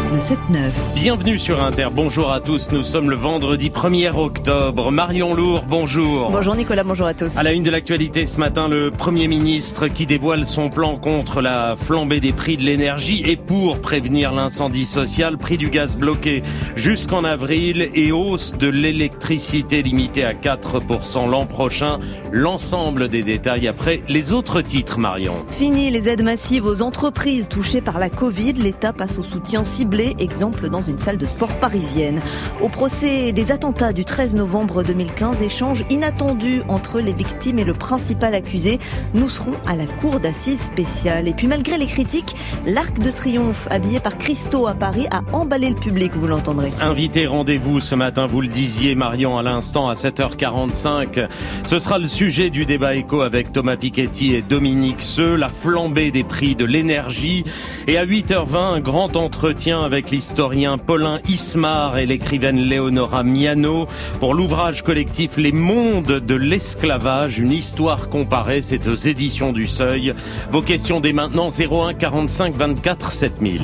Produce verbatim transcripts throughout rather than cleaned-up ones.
le sept neuf. Bienvenue sur Inter, bonjour à tous, nous sommes le vendredi premier octobre. Marion Lourd, bonjour. Bonjour Nicolas, bonjour à tous. À la une de l'actualité ce matin, le Premier ministre qui dévoile son plan contre la flambée des prix de l'énergie et pour prévenir l'incendie social, prix du gaz bloqué jusqu'en avril et hausse de l'électricité limitée à quatre pour cent l'an prochain. L'ensemble des détails après les autres titres, Marion. Fini les aides massives aux entreprises touchées par la Covid. L'État passe au soutien ciblé. Exemple dans une salle de sport parisienne. Au procès des attentats du treize novembre deux mille quinze, échange inattendu entre les victimes et le principal accusé. Nous serons à la cour d'assises spéciale. Et puis malgré les critiques, l'Arc de Triomphe, habillé par Christo à Paris, a emballé le public, vous l'entendrez. Invité rendez-vous ce matin, vous le disiez Marion à l'instant à sept heures quarante-cinq. Ce sera le sujet du débat éco avec Thomas Piketty et Dominique Seux, la flambée des prix de l'énergie. Et à huit heures vingt, un grand entretien avec l'historien Paulin Ismar et l'écrivaine Léonora Miano pour l'ouvrage collectif Les Mondes de l'esclavage, une histoire comparée, c'est aux éditions du Seuil. Vos questions dès maintenant, zéro un quarante-cinq vingt-quatre sept mille.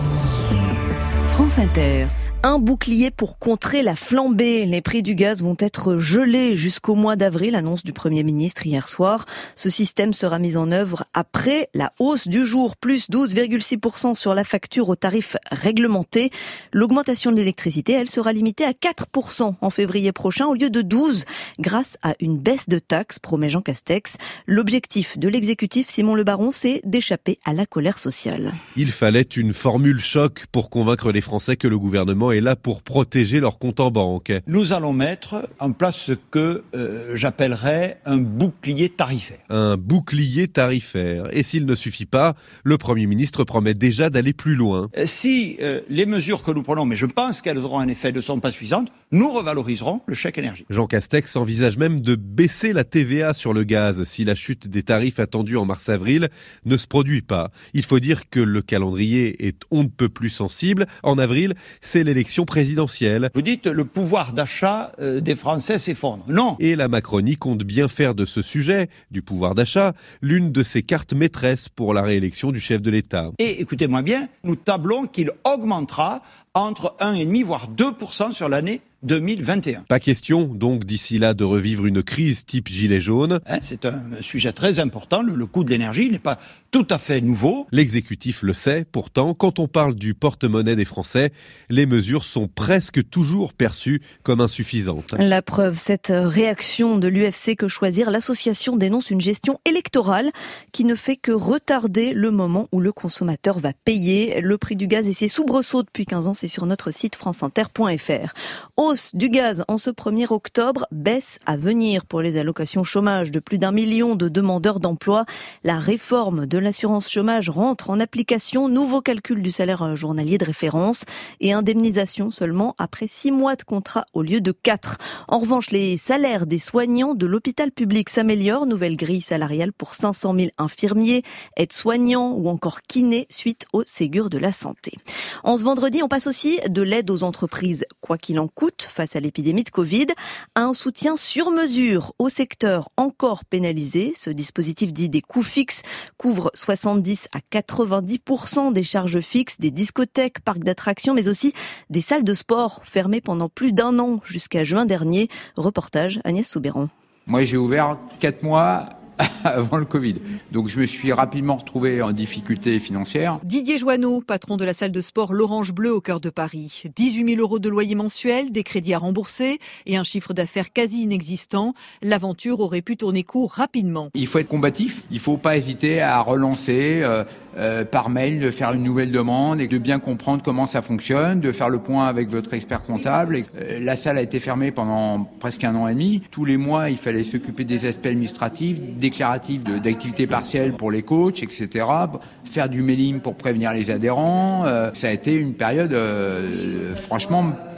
France Inter. Un bouclier pour contrer la flambée. Les prix du gaz vont être gelés jusqu'au mois d'avril, annonce du Premier ministre hier soir. Ce système sera mis en œuvre après la hausse du jour, plus douze virgule six pour cent sur la facture au tarif réglementé. L'augmentation de l'électricité, elle sera limitée à quatre pour cent en février prochain au lieu de douze, grâce à une baisse de taxes, promet Jean Castex. L'objectif de l'exécutif, Simon Le Baron, c'est d'échapper à la colère sociale. Il fallait une formule choc pour convaincre les Français que le gouvernement est là pour protéger leur compte en banque. Nous allons mettre en place ce que euh, j'appellerais un bouclier tarifaire. Un bouclier tarifaire. Et s'il ne suffit pas, le Premier ministre promet déjà d'aller plus loin. Si euh, les mesures que nous prenons, mais je pense qu'elles auront un effet, ne sont pas suffisantes, nous revaloriserons le chèque énergie. Jean Castex envisage même de baisser la T V A sur le gaz si la chute des tarifs attendue en mars-avril ne se produit pas. Il faut dire que le calendrier est on ne peut plus sensible. En avril, c'est l'élection présidentielle. Vous dites le pouvoir d'achat euh, des Français s'effondre. Non. Et la Macronie compte bien faire de ce sujet, du pouvoir d'achat, l'une de ses cartes maîtresses pour la réélection du chef de l'État. Et écoutez-moi bien, nous tablons qu'il augmentera entre un virgule cinq voire deux pour cent sur l'année deux mille vingt et un. Pas question, donc, d'ici là, de revivre une crise type gilet jaune. Hein, c'est un sujet très important. Le, le coût de l'énergie n'est pas tout à fait nouveau. L'exécutif le sait. Pourtant, quand on parle du porte-monnaie des Français, les mesures sont presque toujours perçues comme insuffisantes. La preuve, cette réaction de l'U F C Que Choisir, l'association dénonce une gestion électorale qui ne fait que retarder le moment où le consommateur va payer. Le prix du gaz et ses soubresauts depuis quinze ans, c'est sur notre site franceinter point f r. Hausse du gaz en ce premier octobre, baisse à venir pour les allocations chômage de plus d'un million de demandeurs d'emploi. La réforme de l'assurance chômage rentre en application, nouveau calcul du salaire journalier de référence et indemnisation seulement après six mois de contrat au lieu de quatre. En revanche, les salaires des soignants de l'hôpital public s'améliorent, nouvelle grille salariale pour cinq cent mille infirmiers, aides-soignants ou encore kinés suite au Ségur de la santé. En ce vendredi, on passe aussi de l'aide aux entreprises, quoi qu'il en coûte, face à l'épidémie de Covid, à un soutien sur mesure au secteur encore pénalisé. Ce dispositif dit des coûts fixes couvre soixante-dix à quatre-vingt-dix pour cent des charges fixes des discothèques, parcs d'attractions, mais aussi des salles de sport fermées pendant plus d'un an jusqu'à juin dernier. Reportage Agnès Soubéran. Moi, j'ai ouvert quatre mois avant le Covid. Donc je me suis rapidement retrouvé en difficulté financière. Didier Joanneau, patron de la salle de sport L'Orange Bleu au cœur de Paris. dix-huit mille euros de loyer mensuel, des crédits à rembourser et un chiffre d'affaires quasi inexistant. L'aventure aurait pu tourner court rapidement. Il faut être combatif, il ne faut pas hésiter à relancer euh, euh, par mail, de faire une nouvelle demande et de bien comprendre comment ça fonctionne, de faire le point avec votre expert comptable. Et, euh, la salle a été fermée pendant presque un an et demi. Tous les mois, il fallait s'occuper des aspects administratifs, déclaratifs de, d'activité partielle pour les coachs, et cetera. Faire du mailing pour prévenir les adhérents. Euh, ça a été une période euh, franchement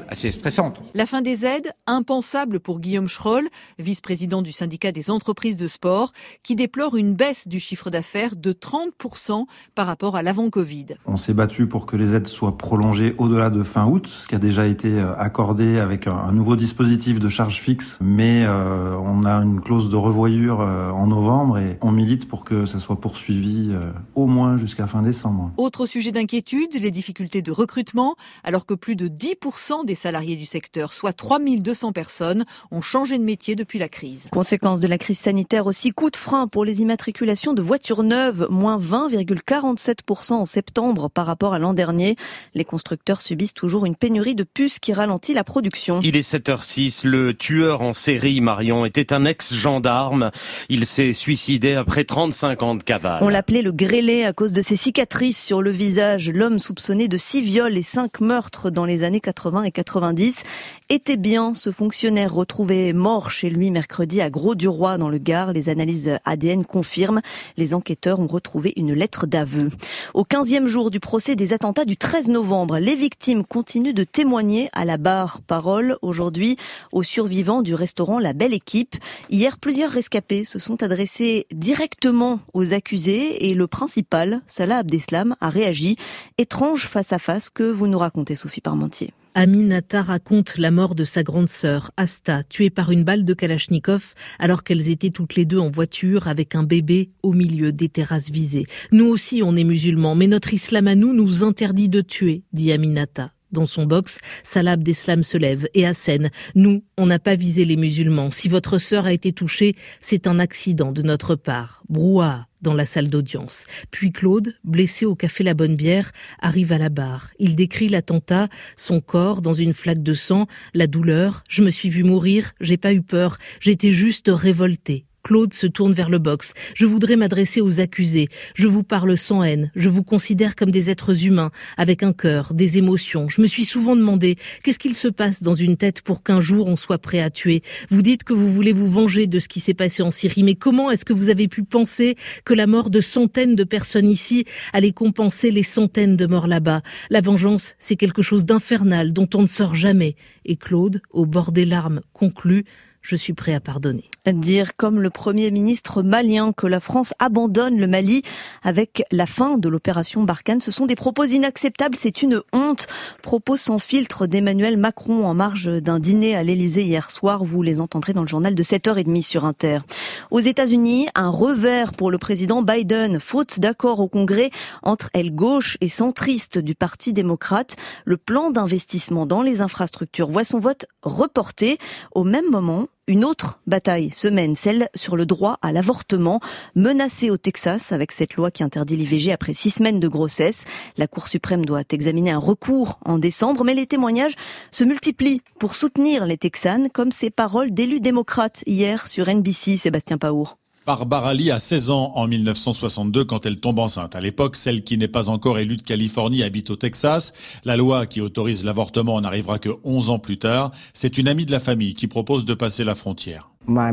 assez stressantes. La fin des aides, impensable pour Guillaume Schroll, vice-président du syndicat des entreprises de sport, qui déplore une baisse du chiffre d'affaires de trente pour cent par rapport à l'avant-Covid. On s'est battu pour que les aides soient prolongées au-delà de fin août, ce qui a déjà été accordé avec un nouveau dispositif de charge fixe, mais euh, on a une clause de revoyure euh, en novembre et on milite pour que ça soit poursuivi euh, au moins jusqu'à fin décembre. Autre sujet d'inquiétude, les difficultés de recrutement, alors que plus de dix pour cent des salariés du secteur, soit trois mille deux cents personnes, ont changé de métier depuis la crise. Conséquence de la crise sanitaire aussi, coup de frein pour les immatriculations de voitures neuves, moins vingt virgule quarante-sept pour cent en septembre par rapport à l'an dernier. Les constructeurs subissent toujours une pénurie de puces qui ralentit la production. Il est sept heures six, le tueur en série, Marion, était un ex-gendarme. Il s'est suicidé après trente-cinq ans de cavale. On l'appelait le grêlé à cause de ses cicatrices sur le visage. L'homme soupçonné de six viols et cinq meurtres dans les années quatre-vingts et quatre-vingt-dix était bien ce fonctionnaire retrouvé mort chez lui mercredi à Gros-du-Roi dans le Gard. Les analyses A D N confirment. Les enquêteurs ont retrouvé une lettre d'aveu. Au quinzième jour du procès des attentats du treize novembre, les victimes continuent de témoigner à la barre. Parole aujourd'hui aux survivants du restaurant La Belle Équipe. Hier, plusieurs rescapés se sont adressés directement aux accusés et le principal, Salah Abdeslam, a réagi. Étrange face à face que vous nous racontez, Sophie Parmentier. Aminata raconte la mort de sa grande sœur, Asta, tuée par une balle de Kalachnikov alors qu'elles étaient toutes les deux en voiture avec un bébé au milieu des terrasses visées. Nous aussi, on est musulmans, mais notre islam à nous nous interdit de tuer, dit Aminata. Dans son box, Salah Abdeslam se lève et assène. Nous, on n'a pas visé les musulmans. Si votre sœur a été touchée, c'est un accident de notre part. Brouhaha dans la salle d'audience. Puis Claude, blessé au café La Bonne Bière, arrive à la barre. Il décrit l'attentat, son corps dans une flaque de sang, la douleur. Je me suis vu mourir, j'ai pas eu peur, j'étais juste révolté. Claude se tourne vers le box. Je voudrais m'adresser aux accusés. Je vous parle sans haine. Je vous considère comme des êtres humains, avec un cœur, des émotions. Je me suis souvent demandé, qu'est-ce qu'il se passe dans une tête pour qu'un jour on soit prêt à tuer? Vous dites que vous voulez vous venger de ce qui s'est passé en Syrie, mais comment est-ce que vous avez pu penser que la mort de centaines de personnes ici allait compenser les centaines de morts là-bas? La vengeance, c'est quelque chose d'infernal dont on ne sort jamais. Et Claude, au bord des larmes, conclut: je suis prêt à pardonner. Dire comme le Premier ministre malien que la France abandonne le Mali avec la fin de l'opération Barkhane, ce sont des propos inacceptables, c'est une honte. Propos sans filtre d'Emmanuel Macron en marge d'un dîner à l'Élysée hier soir. Vous les entendrez dans le journal de sept heures trente sur Inter. Aux États-Unis, un revers pour le président Biden. Faute d'accord au Congrès entre aile gauche et centriste du Parti démocrate, le plan d'investissement dans les infrastructures voit son vote reporté. Au même moment, une autre bataille se mène, celle sur le droit à l'avortement, menacé au Texas avec cette loi qui interdit l'I V G après six semaines de grossesse. La Cour suprême doit examiner un recours en décembre, mais les témoignages se multiplient pour soutenir les Texanes, comme ces paroles d'élus démocrates hier sur N B C, Sébastien Paour. Barbara Lee a seize ans en mille neuf cent soixante-deux quand elle tombe enceinte. À l'époque, celle qui n'est pas encore élue de Californie habite au Texas. La loi qui autorise l'avortement n'arrivera que onze ans plus tard. C'est une amie de la famille qui propose de passer la frontière.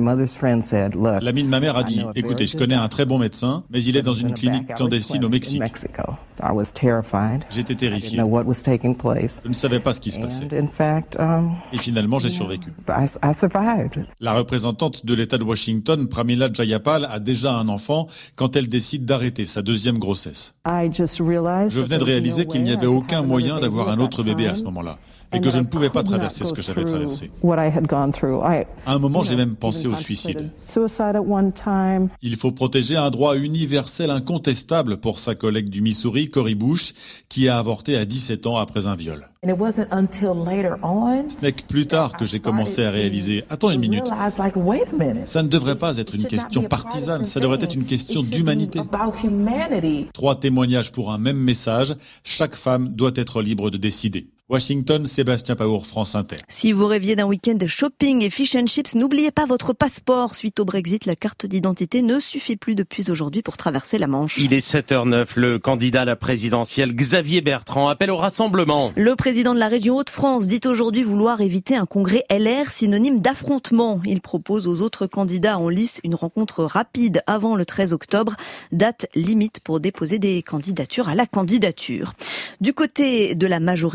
L'ami de ma mère a dit, écoutez, je connais un très bon médecin, mais il est dans une clinique clandestine au Mexique. J'étais terrifié. Je ne savais pas ce qui se passait. Et finalement, j'ai survécu. La représentante de l'État de Washington, Pramila Jayapal, a déjà un enfant quand elle décide d'arrêter sa deuxième grossesse. Je venais de réaliser qu'il n'y avait aucun moyen d'avoir un autre bébé à ce moment-là, et que je ne pouvais pas traverser ce que j'avais traversé. À un moment, j'ai même pensé au suicide. Il faut protéger un droit universel incontestable pour sa collègue du Missouri, Cori Bush, qui a avorté à dix-sept ans après un viol. Ce n'est que plus tard que j'ai commencé à réaliser, attends une minute, ça ne devrait pas être une question partisane, ça devrait être une question d'humanité. Trois témoignages pour un même message, chaque femme doit être libre de décider. Washington, Sébastien Paour, France Inter. Si vous rêviez d'un week-end de shopping et fish and chips, n'oubliez pas votre passeport. Suite au Brexit, la carte d'identité ne suffit plus depuis aujourd'hui pour traverser la Manche. Il est sept heures neuf, le candidat à la présidentielle Xavier Bertrand appelle au rassemblement. Le président de la région Hauts-de-France dit aujourd'hui vouloir éviter un congrès L R synonyme d'affrontement. Il propose aux autres candidats en lice une rencontre rapide avant le treize octobre, date limite pour déposer des candidatures à la candidature. Du côté de la majorité,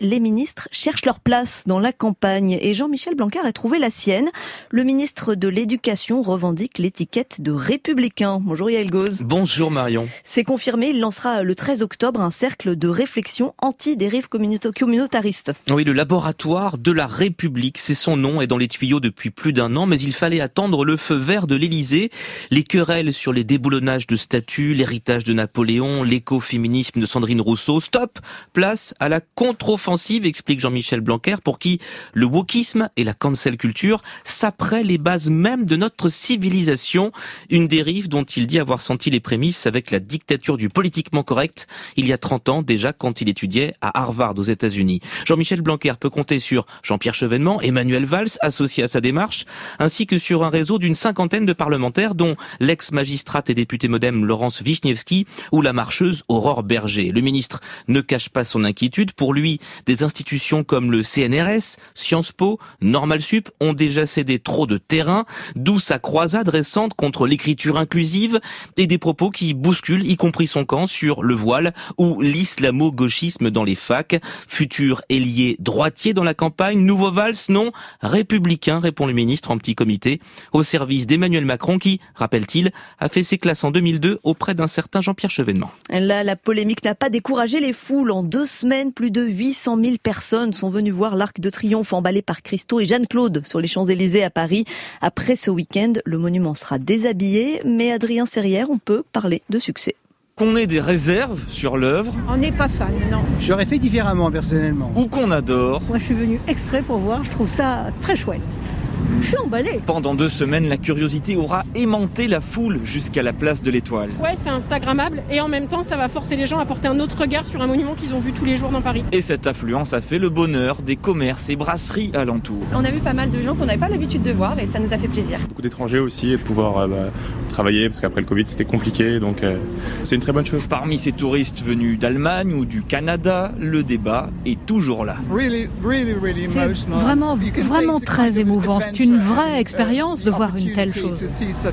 les ministres cherchent leur place dans la campagne et Jean-Michel Blanquer a trouvé la sienne. Le ministre de l'Éducation revendique l'étiquette de républicain. Bonjour Yael Gauze. Bonjour Marion. C'est confirmé, il lancera le treize octobre un cercle de réflexion anti-dérive communautariste. Oui, le laboratoire de la République, c'est son nom, est dans les tuyaux depuis plus d'un an, mais il fallait attendre le feu vert de l'Élysée. Les querelles sur les déboulonnages de statues, l'héritage de Napoléon, l'écoféminisme de Sandrine Rousseau. Stop, place à la contre-offensive, explique Jean-Michel Blanquer, pour qui le wokisme et la cancel culture s'apprêtent les bases même de notre civilisation. Une dérive dont il dit avoir senti les prémices avec la dictature du politiquement correct il y a trente ans déjà, quand il étudiait à Harvard aux États-Unis. Jean-Michel Blanquer peut compter sur Jean-Pierre Chevènement, Emmanuel Valls associé à sa démarche, ainsi que sur un réseau d'une cinquantaine de parlementaires dont l'ex-magistrate et députée modem Laurence Vichnievsky ou la marcheuse Aurore Berger. Le ministre ne cache pas son inquiétude. Pour lui, des institutions comme le C N R S, Sciences Po, Normal Sup ont déjà cédé trop de terrain, d'où sa croisade récente contre l'écriture inclusive et des propos qui bousculent, y compris son camp, sur le voile ou l'islamo-gauchisme dans les facs. Futur ailier droitier dans la campagne, nouveau Valls, non, républicain, répond le ministre en petit comité, au service d'Emmanuel Macron qui, rappelle-t-il, a fait ses classes en deux mille deux auprès d'un certain Jean-Pierre Chevènement. Là, la polémique n'a pas découragé les foules. En deux semaines, plus de huit cent mille personnes sont venues voir l'Arc de Triomphe emballé par Christo et Jeanne-Claude sur les Champs-Élysées à Paris. Après ce week-end, le monument sera déshabillé, mais Adrien Serrière, on peut parler de succès. Qu'on ait des réserves sur l'œuvre. On n'est pas fan, non. J'aurais fait différemment, personnellement. Ou qu'on adore. Moi, je suis venu exprès pour voir, je trouve ça très chouette. Je suis emballée. Pendant deux semaines, la curiosité aura aimanté la foule jusqu'à la place de l'Étoile. Ouais, c'est instagrammable et en même temps, ça va forcer les gens à porter un autre regard sur un monument qu'ils ont vu tous les jours dans Paris. Et cette affluence a fait le bonheur des commerces et brasseries alentours. On a vu pas mal de gens qu'on n'avait pas l'habitude de voir et ça nous a fait plaisir. Beaucoup d'étrangers aussi et de pouvoir euh, bah, travailler parce qu'après le Covid, c'était compliqué, donc euh, c'est une très bonne chose. Parmi ces touristes venus d'Allemagne ou du Canada, le débat est toujours là. Really, really, really c'est vraiment, vraiment très émouvant. C'est une vraie expérience de voir une telle chose.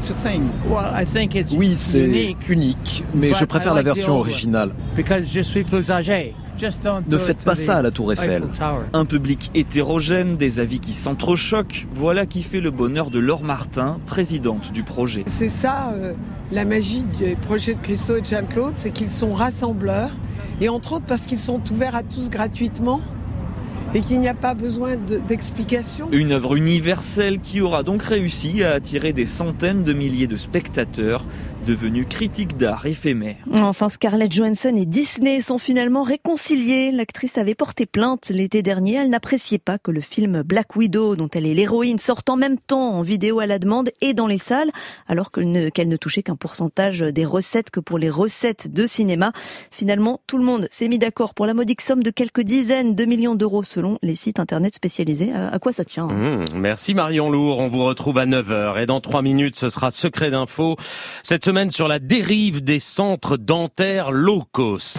Oui, c'est unique, mais je préfère la version originale. Je suis plus âgé. Ne faites pas ça à la Tour Eiffel. Un public hétérogène, des avis qui s'entrechoquent, voilà qui fait le bonheur de Laure Martin, présidente du projet. C'est ça euh, la magie du projet de Christo et de Jeanne-Claude, c'est qu'ils sont rassembleurs, et entre autres parce qu'ils sont ouverts à tous gratuitement. Et qu'il n'y a pas besoin de, d'explications. Une œuvre universelle qui aura donc réussi à attirer des centaines de milliers de spectateurs devenus critiques d'art éphémères. Enfin, Scarlett Johansson et Disney sont finalement réconciliés. L'actrice avait porté plainte l'été dernier. Elle n'appréciait pas que le film Black Widow, dont elle est l'héroïne, sorte en même temps en vidéo à la demande et dans les salles, alors qu'elle ne, qu'elle ne touchait qu'un pourcentage des recettes que pour les recettes de cinéma. Finalement, tout le monde s'est mis d'accord pour la modique somme de quelques dizaines de millions d'euros selon les sites internet spécialisés. À quoi ça tient hein mmh, Merci Marion Lourd. On vous retrouve à neuf heures et dans trois minutes, ce sera Secret d'info. Cette semaine sur la dérive des centres dentaires low cost.